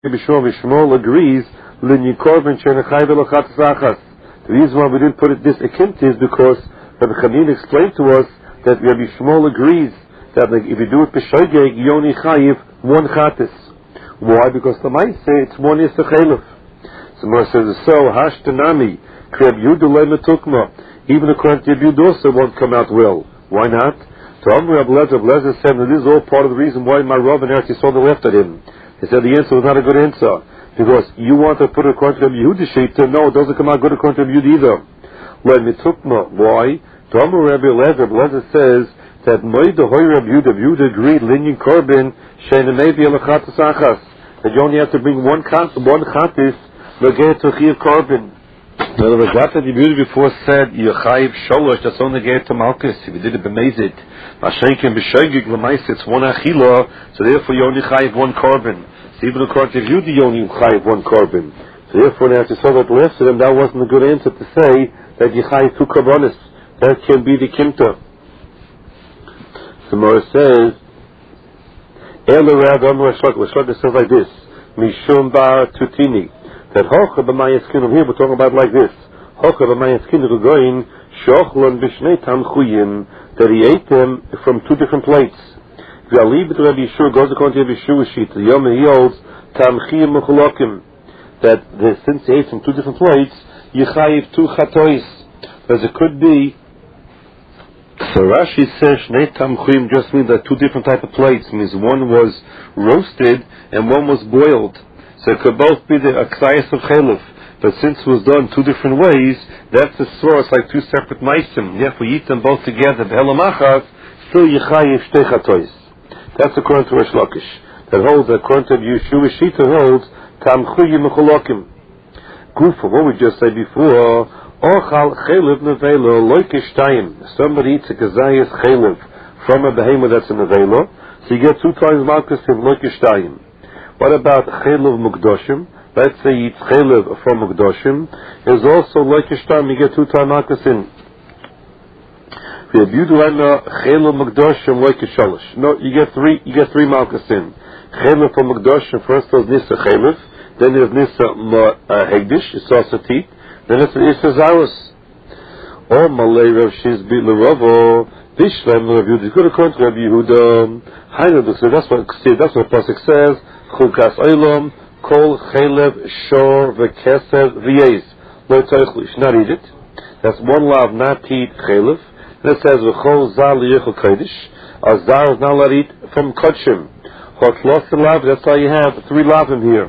Bishmol agrees, Linyi Korban Shenachai Velochat Zachas. The reason why we didn't put it this akimt is because Rabbi Chanin explained to us that Rabbi Shmuel agrees that if you do it b'shoigeg, Yoni Chayiv, one chatis. Why? Because the might say it's one Yisachelef. So Mar says, so, Hashtanami, Kreb Yudulay Metukma, even according to Yud also won't come out well. Why not? So Amr Ablezer said that this is all part of the reason why my Rav and Eretz Yisrael left at him. He said the answer was not a good answer. Because you want to put it according to Rabbi Yehuda Shita, no, it doesn't come out good according to Rabbi Yehuda either. Let me Metukma, why? To Amr Rabbi Lezer says, that Moida Hoy Rabbi Yehuda agreed Linyan Korban Sheinamevi Elachatas Achas, that you only have to bring one chatis Negeh to Chiv Korban. In other words, what Rabbi Yehuda before said Yechayiv Sholosh, that's only Negeh to Malchus. If you did it b'mezid, Mashenkin b'shoigig l'mais, it's one achila, so therefore you only chayiv one korban. So even according to Yehuda, you only chayiv one korban. So therefore, now to say that the rest of them, that wasn't a good answer to say that you chayiv two korbanos. That can be the kimta. The Gemara says, Shloka says like this, Mishum bar tutini, that Hocha b'mayaskinu, here we're talking about like this, Hocha b'mayaskinu goyin, Shochlon b'shnei tamchuyim, that he ate them from two different plates. V'alib et Rabbi Yeshua goes according to Rabbi Yeshua sheet, the Yom he holds, tamchiyim mecholokim, that since he ate from two different plates, Yechayiv two chatois, as it could be. So Rashi says Shnei Tamchuyim just means that two different type of plates. Means one was roasted and one was boiled. So it could both be the Aksayas of Chelef. But since it was done two different ways, that's the source, like two separate meisim. If we eat them both together, Behelamachas, still Yechayiv Shtei Chatois. That's according to Rish Lakish. That holds, according to Yeshua Shita holds, Tamchuyim Mecholokim. Gufa, what we just said before, Ochal chelev nevela loikishtayim. Somebody eats a kazayas chelev from a behemoth that's in nevela, so you get 2 times malchus in loikishtayim. What about chelev mukdoshim? Let's say he eats chelev from mukdoshim. Is also loikishtayim. You get 2 times malchus in. Chelev mukdoshim loikishalish. No, you get 3 malchus in. Chelev from mukdoshim first there's nisa chelev, then there's nisa hegdish. It's also teeth. Then it's an Isazarus. Or Malay Rav Shizbi L'Ravo, Bishlem Rav Yehuda. Good according to Rabbi Yehuda. So that's what the pasuk says. Chukas Olam, Kol Chelev Shor V'Kesev V'Yez. Lo Tzarich Lish. Not eat it. That's one lav, not to eat Chelev. And it says V'Chol Zar L'Yechol Kodesh. A Zar is not allowed to eat from Kodshim. Hot lost the lav. That's all you have. 3 lavim here.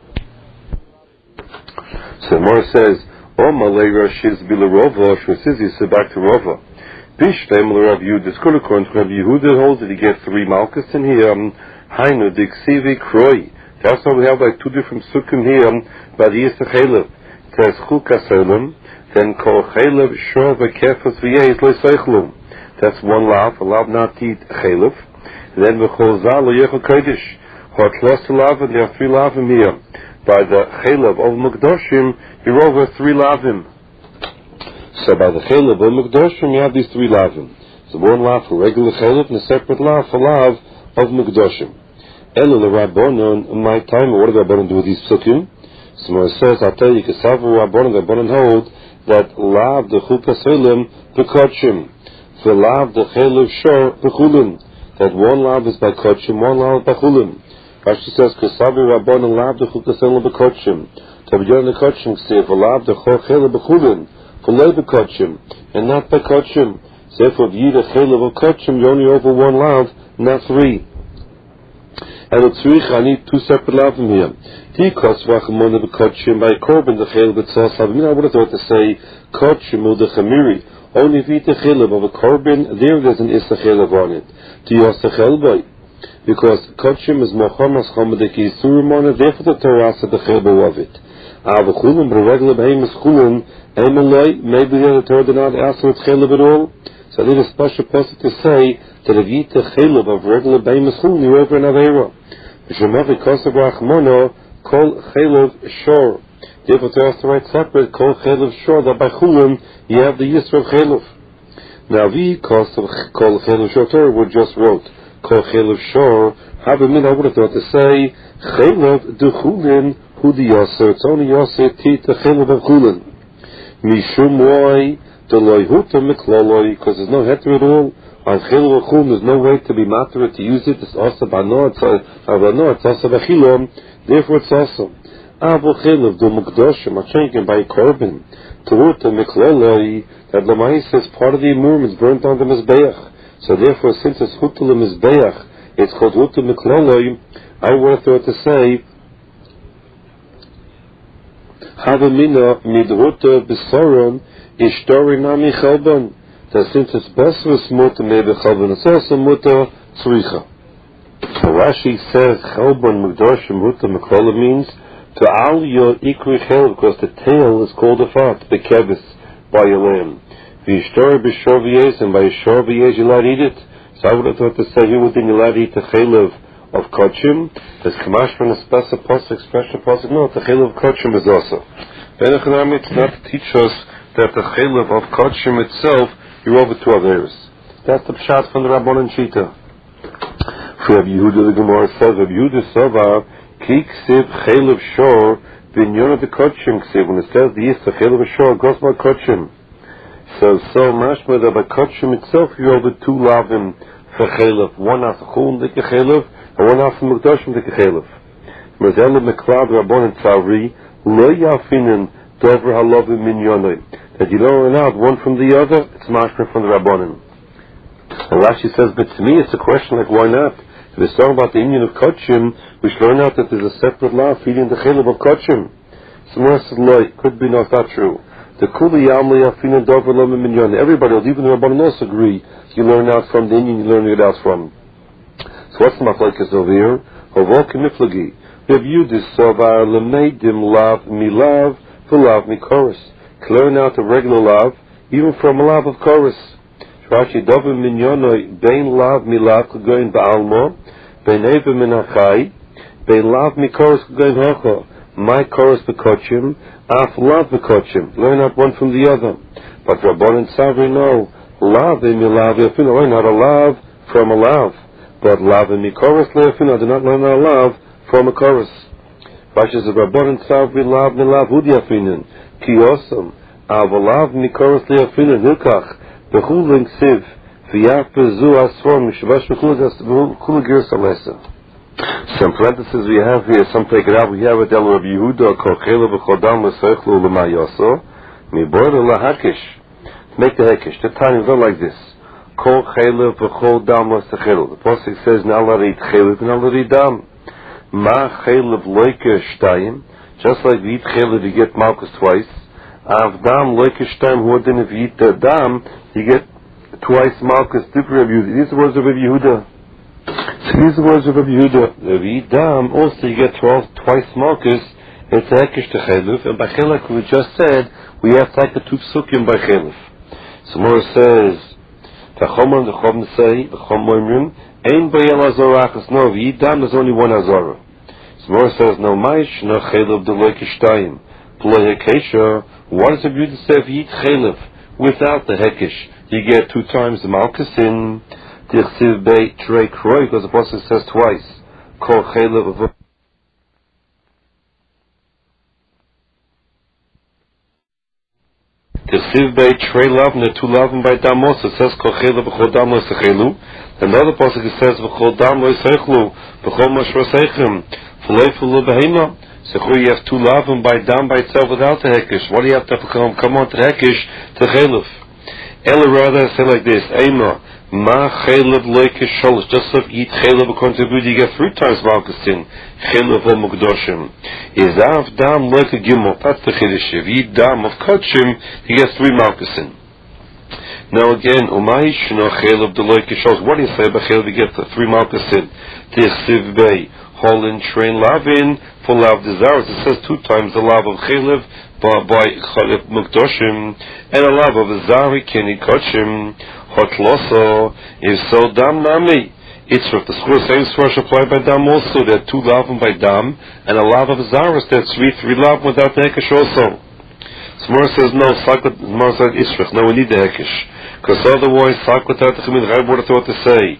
So Mor says, O Malay Rashiz Bilarova, Shosizi, so back to Rova. Bishlem Rav Yehuda, Skol according to Rav Yehuda holds that he gets 3 malchus in here. Hainu Diksivi Kroi. That's why we have like 2 different sukkim here. But the Yisach Chelev. It says Chukas Olam, then Kol Chelev Shor V'Kefas V'Yez Lo Seichlum. That's 1 lav, a lav not to eat Chelev. Then V'Chol Zal Lo Yechol Kodesh. Hot lost the lav, and there are 3 lavim here. By the Chelev of Mukdoshim, you're over 3 lavim. So by the Chelev of Mukdoshim, you have these 3 lavim. So 1 lav for regular Chelev and a separate lav for lav of Mukdoshim. Elu Rabbanon, in my time, what did Rabbanon do with these psukim? So it says, I'll tell you, Kesavu Rabbanon hold that lav the Chukas Olam the Kodshim, the lav the Chelev Shor the Chulin. That 1 lav is by Kodshim, 1 lav by Chulin. Rashi says, Kesavu Rabbanon lav the Chukas Olam the Kodshim. Tabiyon the Kodshim say, for lav the Chelev the Chulin, for lay the Kodshim, and not by Kodshim. So if of Yid a Chelev of Kodshim, you're only over 1 lav, not 3. And the tzrich, I need 2 separate lavim here. Tikos v'achamon of Kodshim by Korban the Chelev b'tzos. I would have thought to say Kodshim or the Chamiri. Only if you eat the Chelev of a Korban, there's an Issa Chelev on it. Tiyos the Chelboy. Because Kodshim is Mochamas Chamadeki Surimona, therefore the Torah said the Chelev of it. Avachulun, but a regular behemoth chulun, Emeloi, maybe the Torah did not ask for its Chelev at all. So I need a special person to say that if you eat the Chelev of regular behemoth chulun, you're over an Aveira. V'shemavi kosav rachmono, kol Chelev shor. Therefore to ask to write separate, kol Chelev shor, that by chulun, you have the Yisra of Chelev. Now we kosav kol Chelev shor Torah, we just wrote, Kol chelav shor. Havamina, I would have thought to say chelav de chulin hu the yaser. It's only yaser tit the chelav of chulin. Mishum why the loyhuta miklaloi, because there's no heter at all. On chelav of chulin, there's no way to be matter to use it. It's also bano. It's also bachilom. Therefore, it's also. Avo chelav do mukdoshim. I'm changing by korban. Teruta miklaloi. That lamais is part of the imum. It's burnt on the mizbeach. So therefore, since it's hutul mizbeach, it's called hutul miklaloi. I would have thought to say havamina midhuta b'soron ishtorinami chalban. That since it's basras muta maybe chalban, it's also muta tzricha. So Rashi says chalban mukdoshim hutul miklaloi means to al your ikri chel, because the tail is called a fat bekevis by a lamb. V'ishtor b'shor v'yez, and by shor v'yez you're allowed to eat it. So I would have thought to say you wouldn't be allowed to eat the chelav of kodshim. There's kamash from a special expression posik. No, the chelav of kodshim is also. Benachanami, it's not to teach us that the chelav of kodshim itself you're over two averos. That's the pshat from the Rabbanan Shita. For Rabbi Yehuda, the Gemara says Rabbi Yehuda Sava ki ksiv chelav shor b'inyon of the kodshim ksiv. When it says the yis the chelav shor goes by kodshim. So mashma that by kodshim itself you're over two lavim for chelav. One after chulin dike chelav, and one after mukdoshim dike chelav. Merzel meklad Rabbanan Tzavri lo yafinin dover halavim minyonoi. That you don't learn out one from the other, it's mashma from the Rabbanan. And Rashi says, but to me it's a question like why not? If it's talking about the union of kodshim, we should learn out that there's a separate law feeding the chelav of kodshim. So more said lo, could be not that true. The kuli yamli afina dover lo minyon. Everybody, even the Rabbanan also agree. You learn out from the Indian, you learn it out from. So what's the machlokes over here? Hovok miflagi. We have used this sovar lemeidim lav milav v'lav mikoros. Learn out a regular lav, even from a lav of chorus. Rashi dover minyonoi bein lav milav kugoin ba'almo, bein eva minachai, bein lav mikoros kugoin hocho. My chorus b'kodshim, af lav b'kodshim. Learn out one from the other. But Rabbanan Tzavri no. Lav milav yafino. Learn out a lav from a lav. But lav mikoros le'yafino. Do not learn out a lav from a chorus. Rashi says Rabbanan Tzavri lav milav hud yafinin. Ki osam. Av lav mikoros le'yafino. Hilkach. Bechulin ksiv. V'yaf bezu asfor. Mishvash bechulin girs alesa. Some parentheses we have here, some take it out. We have a del Rabbi Yehuda, kol chelav v'chodam l'seichlu l'mayoso, mi'boil l'hakish. Make the hakish. The time is not like this. Kol chelav v'chodam l'seichlu. The pasuk says, now let eat chelav, now let eat dam. Ma chelav loike shtayim. Just like we eat chelav, you get malchus twice. Av dam loike shtayim, who then if you eat the dam, you get twice malchus. Different Rabbi Yehuda. These are words of Rabbi Yehuda. So these are the words of Rabbi Yehuda. If you eat dam, also you get twice malchus. It's a hekesh to chelav, and by chelav we just said we have to take the two psukim by chelav. So Mora says, "Tachomar the chom say the chom moimrim ein bayel azorachas." No, if you eat dam, there's only one azora. So Mora says, "No maish no chelav the loikishtayim play hekesha." What does Rabbi Yehuda say if you eat chelav without the hekesh? You get 2 times the malchus in. Tichsiv bei trei kroi, because the pasuk says twice. Kol chelav. Tichsiv bei trei lavne 2 lavim by damos. It says kol chelav v'chol dam lo sechelu. Another pasuk it says v'chol dam lo sechelu v'chol mashro seichem v'leifu lo behema. So you have 2 lavim by dam by itself without the hekesh. What do you have to come on to the hekesh to chelav? Ella rather say like this: Eima. Ma chelav loike sholosh. Just like you eat chelav according to Rabbi, you get 3 times malchus in chelav or mukdoshim. Izav dam loike gimel. That's the chiddush. If you eat dam of kodshim, you get 3 malchus in. Now again, umaish no chelav the loike sholosh. What do you say about chelav? You get 3 malchus in. Tichsiv bei holin train lavin for lav desires. It says 2 times the lav of chelav by chelav mukdoshim and a lav of zari keni kodshim. Hotloso is so dam nami. It's with the same source applied by dam also. There are 2 lavim by dam and a lav of zaras. That's 3 lavim without the hekesh also. Smor says no. Smor says isrich. No, we need the hekesh Because otherwise, Rabbi would have thought to say,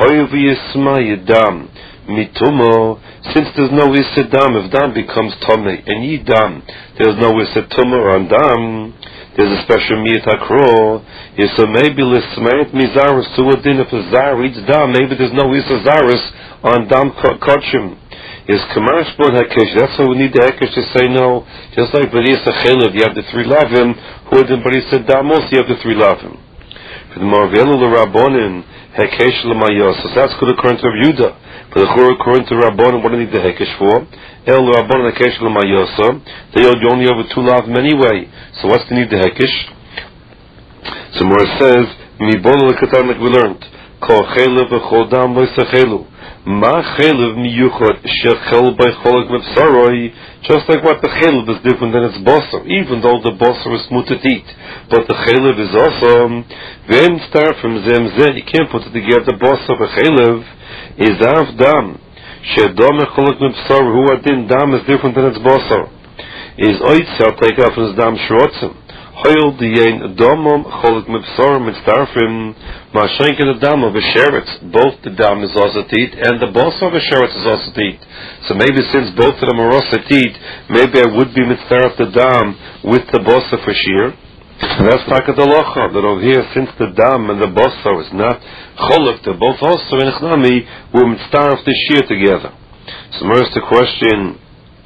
Mitumo, since there's no Issa Dam, if Dam becomes Tome, and Yidam, there's no Issa Tumah on Dam, there's a special Miyat Akro, so maybe Lismayat Mizaris to a din, if a Zar eats Dam, maybe there's no Issa Zaris on Dam Kochim. Is Kamash Bod Hakesh, that's why we need the Hakesh to say no, just like Barisa Chelev, you have the 3 Lavim, who in Barisa Dam also you have the 3 Lavim. For the Marvelu L'Rabbonin, Hakesh L'Mayos, so that's good according to Yehuda. For the Chur, according to Rabban, what do you need the Hekesh for? El Rabban Hekesh L'Mayosa. They only have 2 Lavim anyway. So what's the need the Hekesh? So more it says, Mibol L'Katan, like we learned, Kol Chelev V'Chol Dam Lo Yisachelu. Ma Chelev Miyuchot Shechel By Cholek Mepsaroi. Just like what the Chelev is different than its Bosser, even though the Bosser is mutat eat. But the Chelev is also, when start from Zem Zeh, you can't put it together, the Bosser of a Chelev. Is Av Dam Shedom Echolek Mipsar who Adin Dam is different than its Bosar. Is Oitzel take off his Dam Shrotzim. Hoil Diyain Domom Cholek Mipsar Mitzdarfim Mashenk the Dam of a Sheretz. Both the Dam is also teat and the Bosar of a Sheretz is also teat. So maybe since both of them are also teat, maybe I would be Mitzdarf the Dam with the Bosar for sheer. And that's Takat Alocha, that over here, since the Dam and the Bosar is not Cholek, they're both also in Echnami, we're mitzvah the shear together. So here's the question.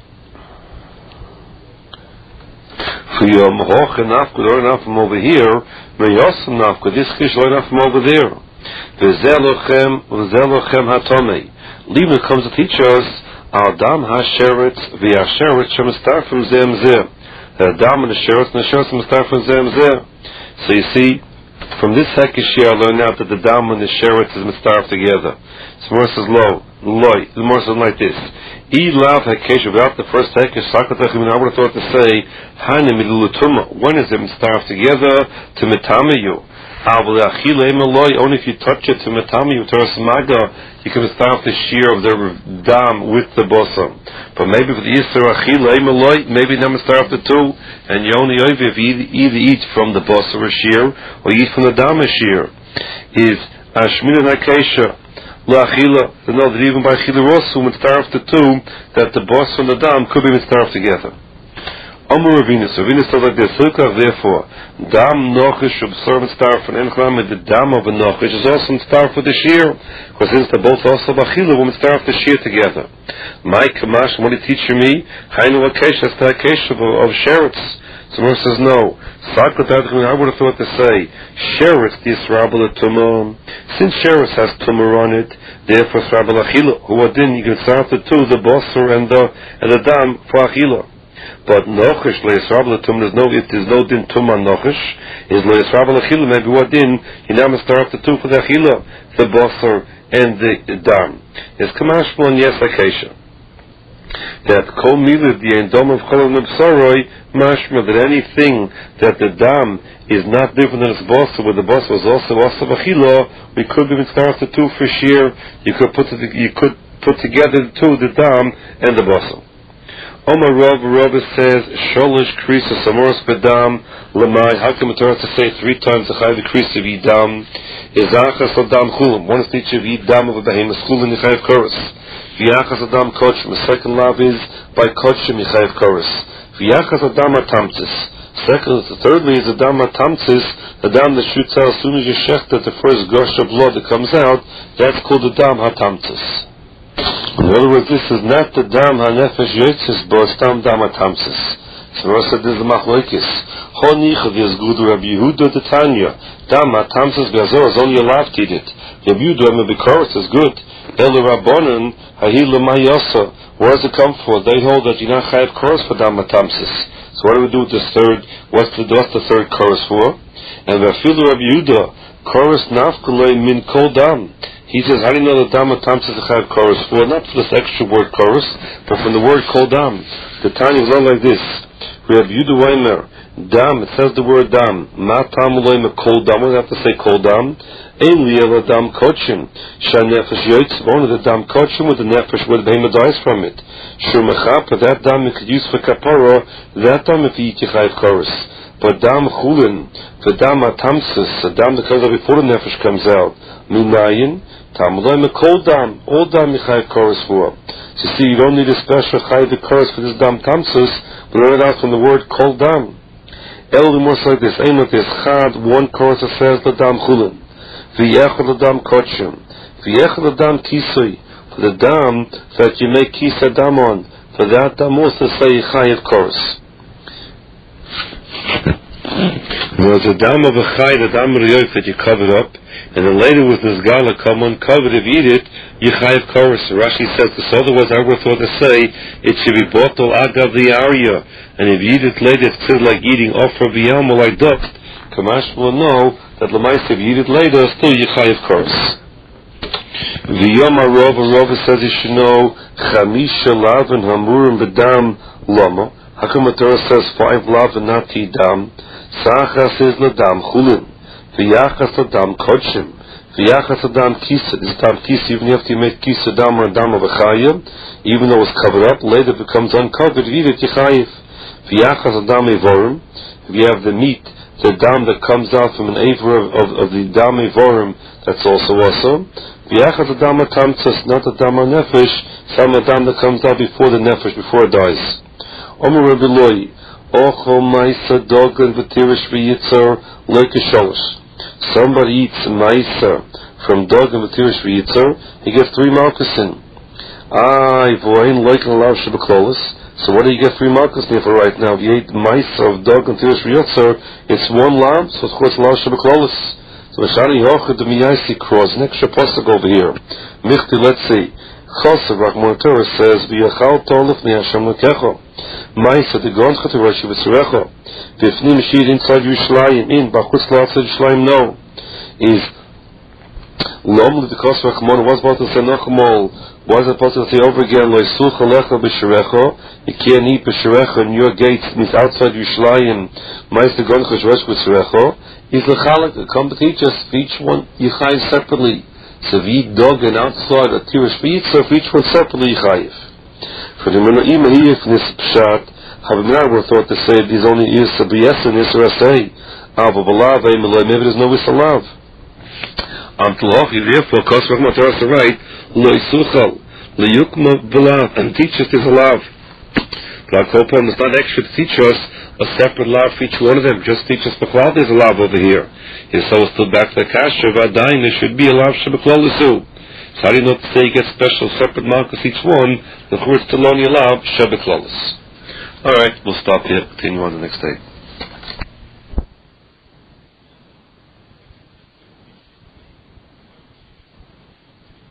For Yom Hoch enough, good enough from over here, Meyos enough, good this kish enough from over there. V'zelochem hatomei. Libna comes to teach us, Al Dam HaSheretz, V'Hasheretz Shemestar from Zem Zeh. The Dam and the Sheretz start from Zem Zeh. So you see, from this Hekesh here I learn out that the Dam and the Sheretz is mistarf together. So Morris says the Morris says like this. E lav Hekesh, without the first Hekesh, Sakatach, I would have thought to say, Hanim Midulutuma, when is it mistarf together? To Metamayu. Only if you touch it to Metamayu, to Rasmaga, you can start the shear of the Dam with the Bosom. But maybe for the Yisra Achila Emaloi, maybe not start the 2, and you only if you either eat from the Bosom shear or eat from the Dam shear. Is Ashmin and Akesha La Achila, to know that even by Achila Rosu, would start the 2, that the Bosom and the Dam could be starved together. Amar Ravinus says like this, therefore, Dam Nochish observant star for an Enchlam, the Dam of a Nochish is also star for the shear, because since they're both also Bachila, women star the shear together. My Kamash, what did teacher me? Hainu Akesh, that's the Akesh of Sheretz. So Mer says no. I would have thought to say, Sheretz, this Rabala Tumah. Since Sheretz has Tumah on it, therefore it's Rabala Achila, who are then, you can start the 2, the Bosser and the Dam for Achila. But Nochish leis Rabal Tum, there's no din Tum on Nochish. Is leis Rabal Achila, maybe what din? You now must start the 2 for the Achila, the Bosser and the Dam. Is Kamash one yes Akesha. That Kol Milid the Dom of Cholon Mepsaroi, mashma that anything that the Dam is not different than its Bosser, where the Bosser was also Achila, we could be start the 2 for sheer. You could put together the 2, the Dam and the Bosser. Omar Rav says, Sholish Krisa Samoros Bedam Lamai. How come it to say 3 times the Chayav Krisa of Yidam? Izachas Adam Chulam. One is teacher of Yidam of a behemoth Chulam Yechayev Koros. V'yachas Adam Kochim. The second lav is by Kochim Yechayev Koros. V'yachas Adam Atamtzis. Thirdly is Adam Atamtzis, the dam that shoots out as soon as you shecht that the first gush of blood that comes out. That's called the Dam Hatamtzis. In other words, this is not the Dam HaNefesh Yotzis, but it's Dam HaTamsis. So Rosh said this is the Machlokes. Honichav is good Rabbi Yehuda the Tanya. Dam HaTamsis Be'azor is only allowed to eat it. Rabbi Yehuda Mebikoros is good. El Rabbanon Hahil L'Mayosa. Where does it come from? They hold that you not have chorus for Dam HaTamsis. So what do we do with this third? What's the third chorus for? And Rafilu Rabbi Yehuda chorus Nafkulei Min Kol Dam. He says, how do you know that Dam HaTamtzis is a chorus? Well, not for this extra word chorus, but from the word Kol Dam. The Tanya is not like this. We have Yudu Weimer. Dam, it says the word Dam. Ma Tam Uloim Kol Dam. We have to say Kol Dam. Ein Liela Dam Kochim. Sha Nefesh Yoitz. Only the Dam Kochim with the Nefesh where the behemoth dies from it. Shur Mechapa, that Dam you could use for Kapara. That Dam if you eat Yechayev chorus. But dam chulin, the dam atamsis, the dam that comes out before the nefesh comes out, minayin, tamulay mekol dam, all dam yichayev koros for. So you see, you don't need a special chayev koros for this dam tamsis, but learn it out from the word kol dam. El more like this, ain't like this, chad, one koros that says the dam chulin, v'yechad the dam kochim, v'yechad the dam kisui, for the dam that you make kisa dam on, for that dam also say chayev koros. There's a dam of a chay, the dam riyot that you covered up, and then later with Nizgala come uncovered. If you eat it, you chayev koros. Rashi says this. Otherwise, I would have thought to say it should be bottle agav the area, and if you eat it later, it's still like eating offer biyam or like duck. Kamash will know that l'mayse if you eat it later, still you chayev koros. V'yom Rova says you should know chamisha lav and hamurim b'dam lama. How come the Torah says 5 lav and not dam? Sachas is ladam chulin, v'yachas ladam kodshim, v'yachas ladam kisa. This dam kisa, even if you make kisa dam or a dam of a chayev, even though it's covered up, later it becomes uncovered. Eat it, you chayev. V'yachas ladam evorim. If you have the meat, the dam that comes out from an avor of the dam evorim, that's also awesome. V'yachas ladam atamtzas, not the dam nefesh, some dam that comes out before the nefesh, before it dies. Omer Rabbi Loi, Ochel Maisa Dogan V'tirish V'yitzar Leikesholish. Somebody eats Maisa from Dogan V'tirish V'yitzar, he gets 3 malkusin. Voin Leiken Lav Shebeklolis. So what do you get 3 malkusin for right now? If you ate Maisa of Dogan V'tirish V'yitzar, it's 1 lav, so of course Lav Shebeklolis. So Shari Hochad the Miyaisi cross, an extra pasuk over here. Michti, let's see. Chosav Rachman Torah says, V'yachal tolif ni Hashem lekecho. Maisa the goncha to Rashi v'tzerecho. V'ifnim shir inside Yerushalayim, in b'chutz l'outside Yerushalayim, no. Is Lom l'vikos Rachman was about to say Nachmol, was supposed to say over again, Lo yisuch alecha b'sherecho, you can't eat b'sherecho in your gates, means outside Yerushalayim, Maisa the goncha to Rashi v'tzerecho, is l'chalak, come to teach us, each one yichayev separately. So if you eat dog and outside a tirish v'yitzar, for each one separately yichayev. For the Menu'im here from this pshat, Havamina were thought to say these only is a b'yes and is a say, Ava b'lav, maybe there's no isalav. Therefore, Kosvach Matar is right, Lo yisuchal, Lo yukma b'lav, and teach us this alav. Like Hopam is not extra to teach us a separate lav for each one of them, just teach us b'chlal there's a lav over here. So we're still back to the kasha, v'adayin there should be a lav sheb'chlal l'su. So how do you know to say you get special separate malchus each one? The word still only lav sheb'chlal. Alright, we'll stop here, continue on the next day.